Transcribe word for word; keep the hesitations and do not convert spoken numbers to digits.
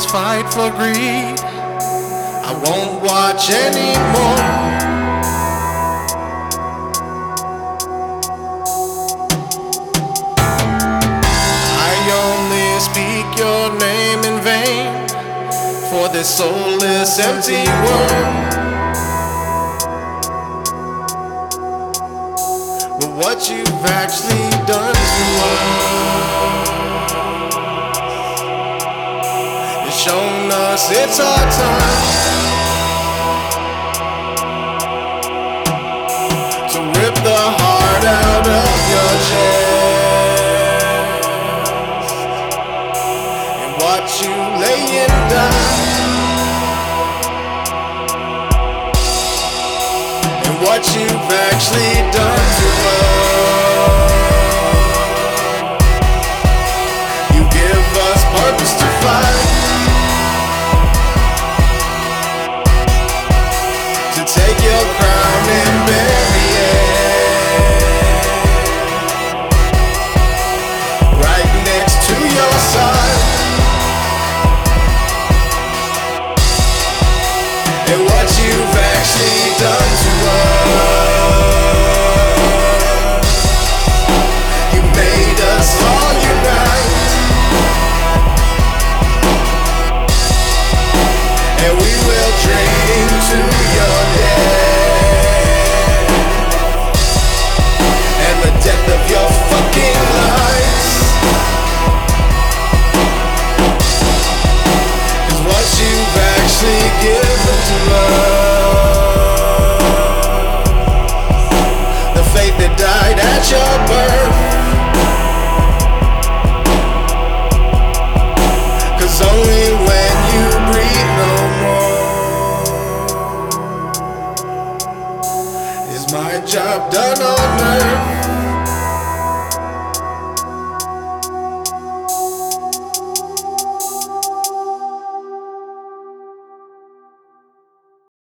fight for greed. I won't watch anymore. Speak your name in vain for this soulless, empty world. But what you've actually done to us is shown us it's our time to rip the heart out of your chest. Watch you laying down, and what you've actually done to us. You give us purpose to fight, to take your crown and bury it right next to your side. And what you've actually done to us, you made us all unite, and we will drink to your death and the death of your fucking lies. 'Cause what you've actually given to us, the faith that died at your birth. 'Cause only when you breathe no more is my job done on earth.